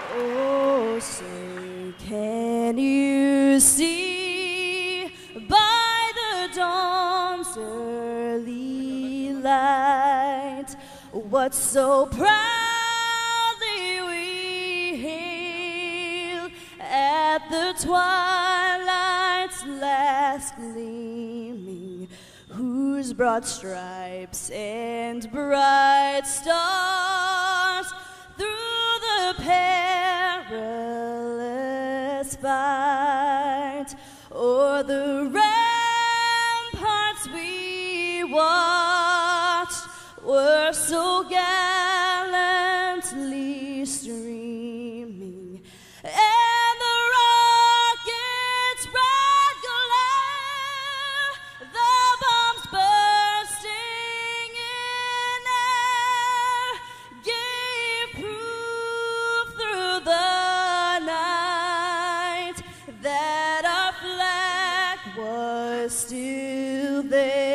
Oh, say, can you see by the dawn's early light what so proudly we hail at the twilight's last gleaming, whose broad stripes and bright stars through the perilous fight o'er the ramparts we watched were so gallantly streaming, and the rocket's bright glare, the bombs bursting in air, gave proof through the night that our flag was still there.